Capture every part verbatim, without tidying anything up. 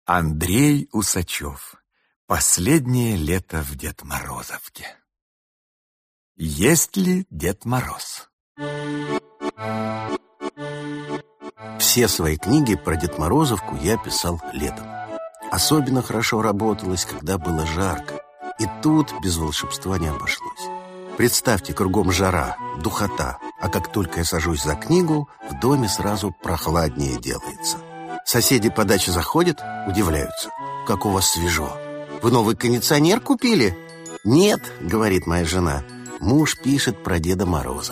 Андрей Усачев. Последнее лето в Дед Морозовке. Есть ли Дед Мороз? Все свои книги про Дед Морозовку я писал летом. Особенно хорошо работалось, когда было жарко. И тут без волшебства не обошлось. Представьте, кругом жара, духота, а как только я сажусь за книгу, в доме сразу прохладнее делается. Соседи по даче заходят, удивляются. Как у вас свежо. Вы новый кондиционер купили? Нет, говорит моя жена. Муж пишет про Деда Мороза.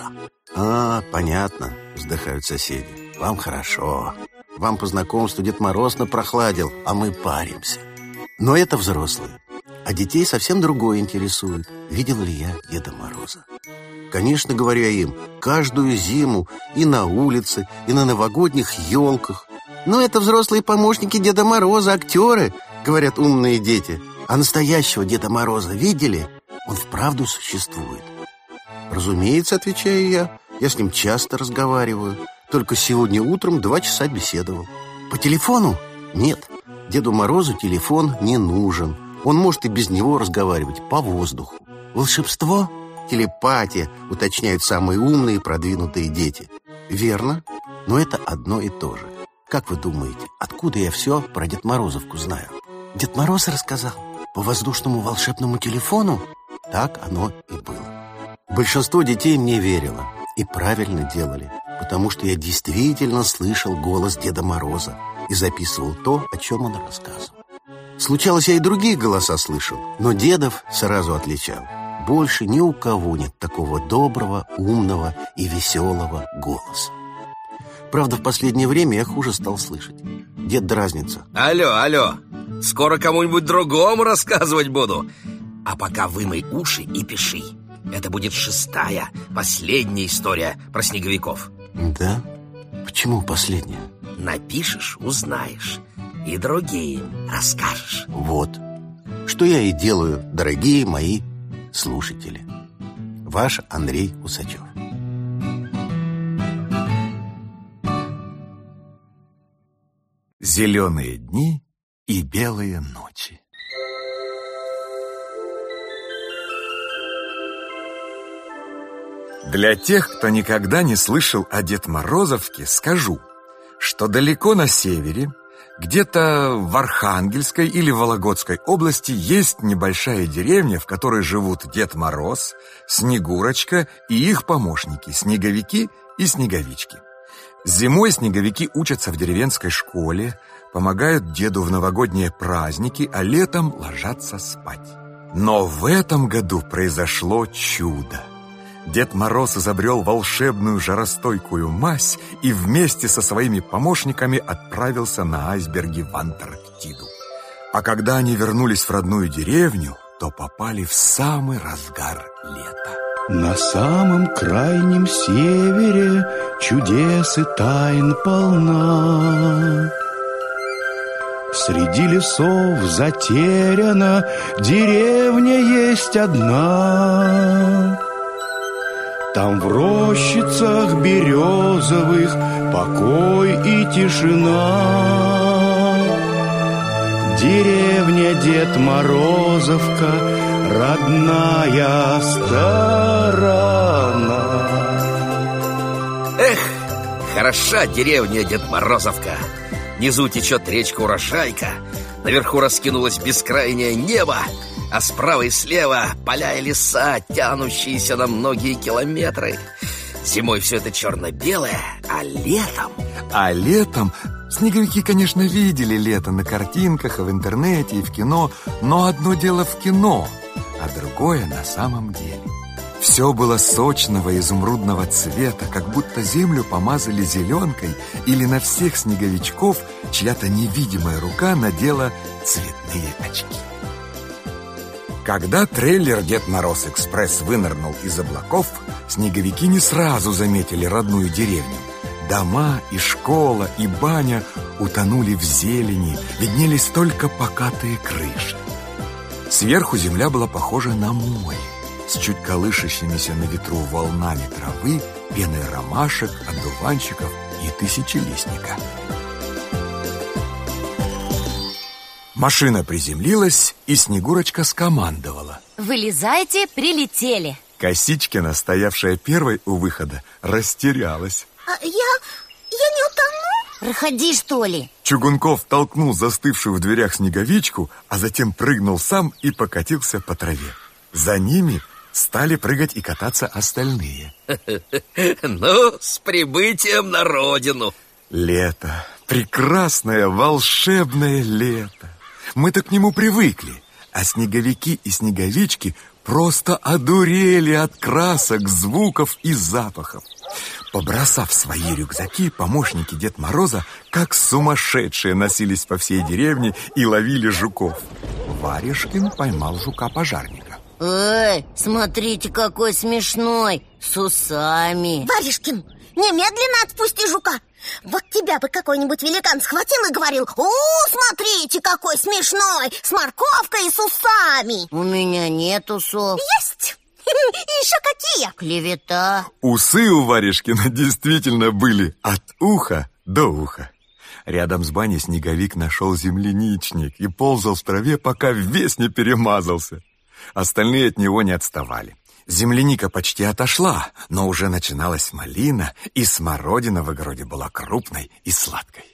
А, понятно, вздыхают соседи. Вам хорошо. Вам по знакомству Дед Мороз напрохладил, а мы паримся. Но это взрослые. А детей совсем другое интересует. Видел ли я Деда Мороза? Конечно, говорю я им, каждую зиму и на улице, и на новогодних елках. Но это взрослые помощники Деда Мороза, актеры, говорят умные дети. А настоящего Деда Мороза видели? Он вправду существует. Разумеется, отвечаю я, я с ним часто разговариваю. Только сегодня утром два часа беседовал. По телефону? Нет, Деду Морозу телефон не нужен. Он может и без него разговаривать по воздуху. Волшебство? Телепатия, уточняют самые умные и продвинутые дети. Верно, но это одно и то же. Как вы думаете, откуда я все про Дед Морозовку знаю? Дед Мороз рассказал. По воздушному волшебному телефону? Так оно и было. Большинство детей мне верило. И правильно делали. Потому что я действительно слышал голос Деда Мороза и записывал то, о чем он рассказывал. Случалось, я и другие голоса слышал, но дедов сразу отличал. Больше ни у кого нет такого доброго, умного и веселого голоса. Правда, в последнее время я хуже стал слышать. Дед дразнится. Алло, алло, скоро кому-нибудь другому рассказывать буду. А пока вымой уши и пиши. Это будет шестая, последняя история про снеговиков. Да? Почему последняя? Напишешь, узнаешь. И другим расскажешь. Вот. Что я и делаю, дорогие мои слушатели. Ваш Андрей Усачев. Зеленые дни и белые ночи. Для тех, кто никогда не слышал о Дед Морозовке, скажу, что далеко на севере, где-то в Архангельской или Вологодской области есть небольшая деревня, в которой живут Дед Мороз, Снегурочка и их помощники, снеговики и снеговички. Зимой снеговики учатся в деревенской школе, помогают деду в новогодние праздники, а летом ложатся спать. Но в этом году произошло чудо. Дед Мороз изобрел волшебную жаростойкую мазь и вместе со своими помощниками отправился на айсберге в Антарктиду. А когда они вернулись в родную деревню, то попали в самый разгар лета. На самом крайнем севере чудес и тайн полна. Среди лесов затеряна деревня есть одна. Там в рощицах березовых покой и тишина. Деревня Дед Морозовка, родная сторона. Эх, хороша деревня Дед Морозовка. Внизу течет речка Урожайка, наверху раскинулось бескрайнее небо, а справа и слева поля и леса, тянущиеся на многие километры. Зимой все это черно-белое, а летом... А летом... Снеговики, конечно, видели лето на картинках, и в интернете, и в кино, но одно дело в кино, а другое на самом деле. Все было сочного изумрудного цвета, как будто землю помазали зеленкой, или на всех снеговичков чья-то невидимая рука надела цветные очки. Когда трейлер «Дед Мороз Экспресс» вынырнул из облаков, снеговики не сразу заметили родную деревню. Дома и школа, и баня утонули в зелени, виднелись только покатые крыши. Сверху земля была похожа на море, с чуть колышащимися на ветру волнами травы, пеной ромашек, одуванчиков и тысячелистника. Машина приземлилась, и Снегурочка скомандовала: вылезайте, прилетели. Косичкина, стоявшая первой у выхода, растерялась. а Я... я не утону? Проходи, что ли? Чугунков толкнул застывшую в дверях Снеговичку, а затем прыгнул сам и покатился по траве. За ними стали прыгать и кататься остальные. Ну, с прибытием на родину. Лето, прекрасное, волшебное лето. Мы-то к нему привыкли, а снеговики и снеговички просто одурели от красок, звуков и запахов. Побросав свои рюкзаки, помощники Деда Мороза, как сумасшедшие, носились по всей деревне и ловили жуков. Варежкин поймал жука-пожарника. Эй, смотрите, какой смешной, с усами. Варежкин, немедленно отпусти жука. Вот тебя бы какой-нибудь великан схватил и говорил: «О, смотрите, какой смешной, с морковкой и с усами». У меня нет усов. Есть! И еще какие? Клевета. Усы у Варежкина действительно были от уха до уха. Рядом с баней Снеговик нашел земляничник и ползал в траве, пока весь не перемазался. Остальные от него не отставали. Земляника почти отошла, но уже начиналась малина, и смородина в огороде была крупной и сладкой.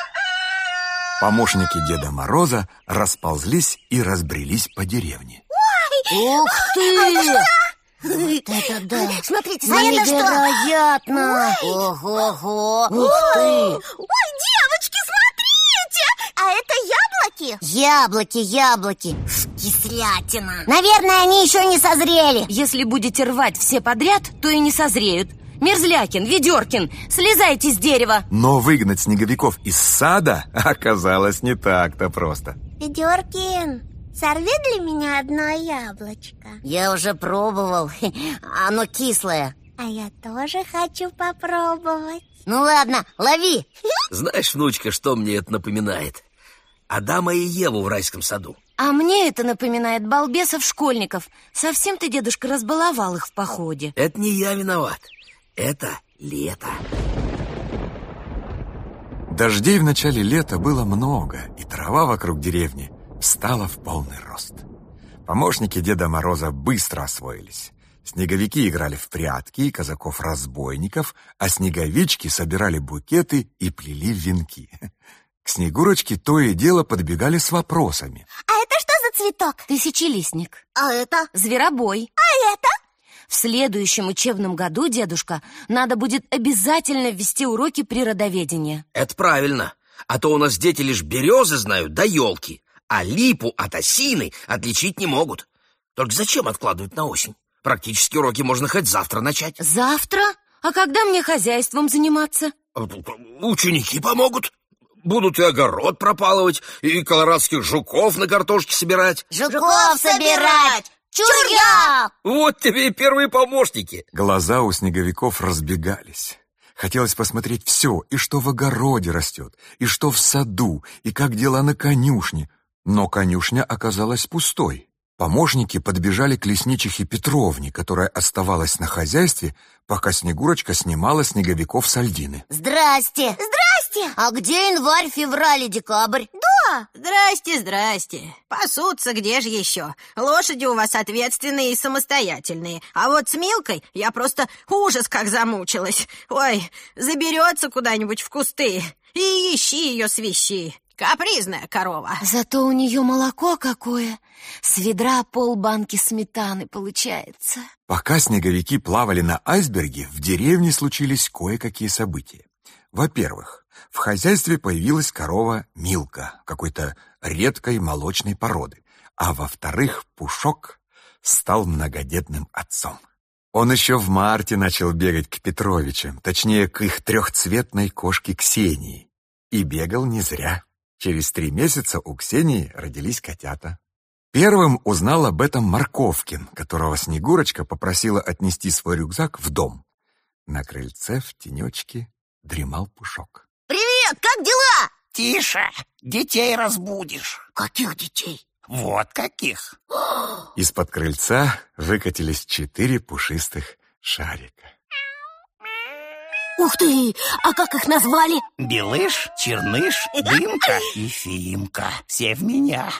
Помощники Деда Мороза расползлись и разбрелись по деревне. Ух ты! Вот это да! Смотрите, заметно, что... Невероятно! Ого-го! Ух ты! Ой, девочки, смотрите! А это яблоки? Яблоки, яблоки! Кислятина! Наверное, они еще не созрели. Если будете рвать все подряд, то и не созреют. Мерзлякин, Ведеркин, слезайте с дерева. Но выгнать снеговиков из сада оказалось не так-то просто. Ведеркин, сорви для меня одно яблочко. Я уже пробовал, оно кислое. А я тоже хочу попробовать. Ну ладно, лови. Знаешь, внучка, что мне это напоминает? Адама и Еву в райском саду. А мне это напоминает балбесов-школьников. Совсем ты, дедушка, разбаловал их в походе. Это не я виноват. Это лето. Дождей в начале лета было много, и трава вокруг деревни встала в полный рост. Помощники Деда Мороза быстро освоились. Снеговики играли в прятки и казаков-разбойников, а снеговички собирали букеты и плели венки. К Снегурочке то и дело подбегали с вопросами. А это что за цветок? Тысячелистник. А это? Зверобой. А это? В следующем учебном году, дедушка, надо будет обязательно ввести уроки природоведения. Это правильно. А то у нас дети лишь березы знают, да елки. А липу от осины отличить не могут. Только зачем откладывать на осень? Практически уроки можно хоть завтра начать. Завтра? А когда мне хозяйством заниматься? Ученики помогут. Будут и огород пропалывать, и колорадских жуков на картошке собирать. Жуков собирать! Чур я! Вот тебе и первые помощники. Глаза у снеговиков разбегались. Хотелось посмотреть все, и что в огороде растет, и что в саду, и как дела на конюшне. Но конюшня оказалась пустой. Помощники подбежали к лесничихе Петровне, которая оставалась на хозяйстве, пока Снегурочка снимала снеговиков с льдины. Здрасте! Здрасте! А где январь, февраль и декабрь? Да! Здрасте, здрасте. Пасутся, где же еще? Лошади у вас ответственные и самостоятельные. А вот с Милкой я просто ужас как замучилась. Ой, заберется куда-нибудь в кусты и ищи ее свищи. Капризная корова. Зато у нее молоко какое. С ведра полбанки сметаны получается. Пока снеговики плавали на айсберге, в деревне случились кое-какие события. Во-первых, в хозяйстве появилась корова Милка, какой-то редкой молочной породы. А во-вторых, Пушок стал многодетным отцом. Он еще в марте начал бегать к Петровичам, точнее, к их трехцветной кошке Ксении. И бегал не зря. Через три месяца у Ксении родились котята. Первым узнал об этом Морковкин, которого Снегурочка попросила отнести свой рюкзак в дом. На крыльце в тенечке дремал Пушок. Привет, как дела? Тише, детей разбудишь. Каких детей? Вот каких. Из-под крыльца выкатились четыре пушистых шарика. Ух ты! А как их назвали? Белыш, Черныш, Дымка и Фимка. Все в меня.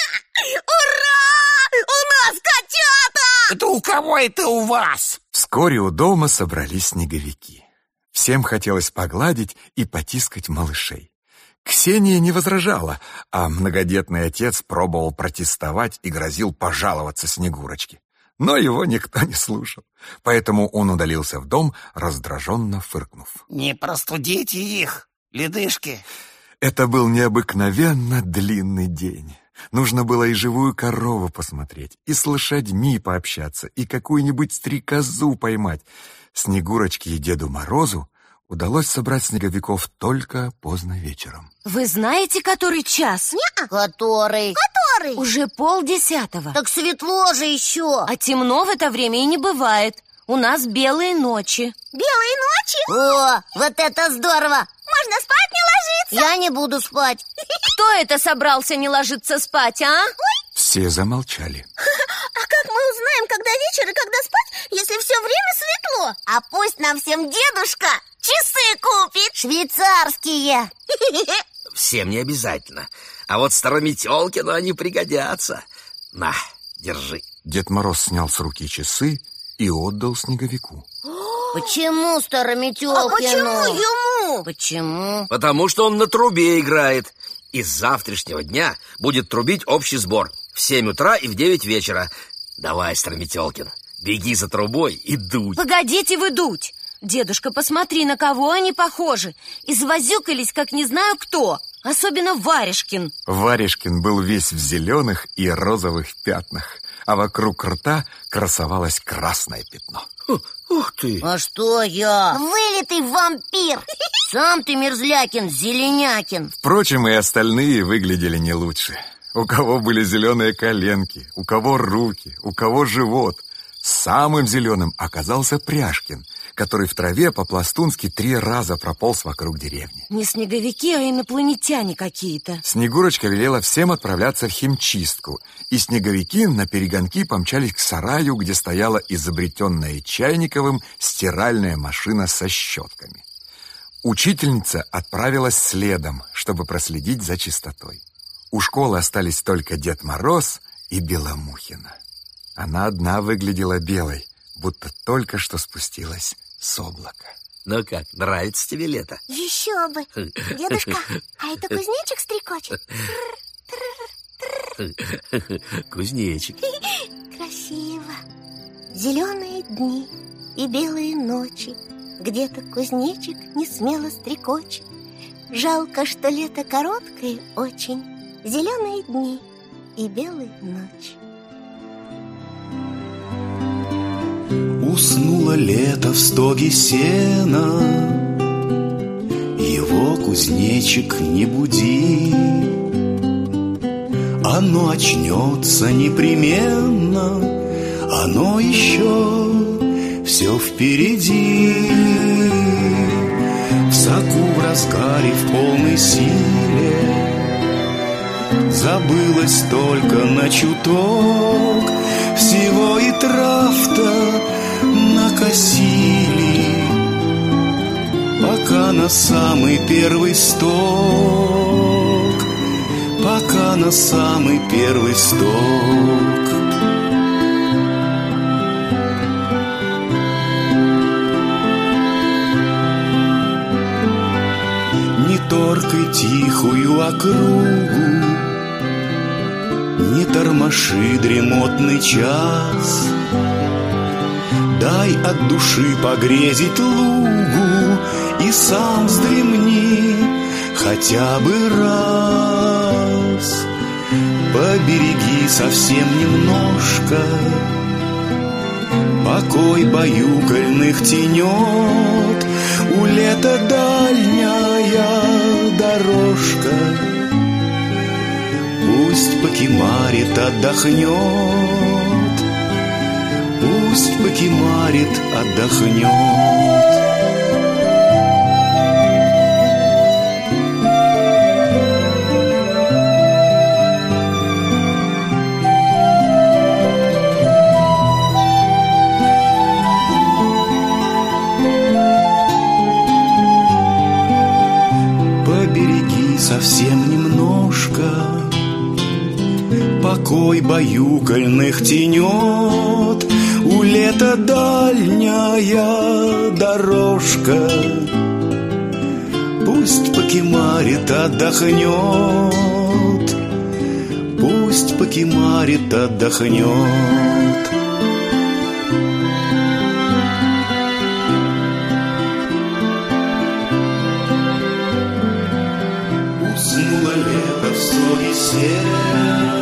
Ура! У нас котята! Это у кого это у вас? Вскоре у дома собрались снеговики. Всем хотелось погладить и потискать малышей. Ксения не возражала, а многодетный отец пробовал протестовать и грозил пожаловаться Снегурочке. Но его никто не слушал, поэтому он удалился в дом, раздраженно фыркнув. Не простудите их, ледышки. Это был необыкновенно длинный день. Нужно было и живую корову посмотреть, и с лошадьми пообщаться, и какую-нибудь стрекозу поймать. Снегурочке и Деду Морозу удалось собрать снеговиков только поздно вечером. Вы знаете, который час? Не-а. Который? Который? Уже полдесятого. Так светло же еще. А темно в это время и не бывает. У нас белые ночи. Белые ночи? О, вот это здорово! Можно спать, не ложиться? Я не буду спать. Кто это собрался не ложиться спать, а? Все замолчали. А как мы узнаем, когда вечер и когда спать, если все время светло? А пусть нам всем дедушка часы купит. Швейцарские. Всем не обязательно. А вот Старометелкину они пригодятся. На, держи. Дед Мороз снял с руки часы и отдал Снеговику. Почему Старометелкину? А почему ему? Почему? Потому что он на трубе играет. И с завтрашнего дня будет трубить общий сбор в семь утра и в девять вечера. Давай, Старометелкин, беги за трубой и дудь. Погодите вы дуть. Дедушка, посмотри, на кого они похожи. Извозюкались, как не знаю кто. Особенно Варежкин. Варежкин был весь в зеленых и розовых пятнах, а вокруг рта красовалось красное пятно. Ух ты! А что я? Вылитый вампир. Сам ты мерзлякин, зеленякин. Впрочем, и остальные выглядели не лучше. У кого были зеленые коленки, у кого руки, у кого живот. Самым зеленым оказался Пряжкин, который в траве по-пластунски три раза прополз вокруг деревни. Не снеговики, а инопланетяне какие-то. Снегурочка велела всем отправляться в химчистку, и снеговики на перегонки помчались к сараю, где стояла изобретенная Чайниковым стиральная машина со щетками. Учительница отправилась следом, чтобы проследить за чистотой. У школы остались только Дед Мороз и Беломухина. Она одна выглядела белой, будто только что спустилась с облака. Ну как, нравится тебе лето? Еще бы. Дедушка, а это кузнечик стрекочет? Кузнечик. Красиво. Зеленые дни и белые ночи. Где-то кузнечик не смело стрекочет. Жалко, что лето короткое очень. Зеленые дни и белые ночи. Уснуло лето в стоге сена, его кузнечик не буди. Оно очнется непременно, оно еще все впереди. В соку в разгаре, в полной силе забылось только на чуток. Всего и трав-то накосили, пока на самый первый сток, пока на самый первый сток. Не торкай тихую округу, не тормоши дремотный час. Дай от души погрезить лугу и сам вздремни хотя бы раз. Побереги совсем немножко покой баюкольных тенет. У лета дальняя дорожка, пусть покимарит, отдохнет. Пусть покимарит, отдохнет. покой баюкольных тенет. У лета дальняя дорожка, пусть покемарит, отдохнет, пусть покемарит, отдохнет. Уснуло лето в стоге сена,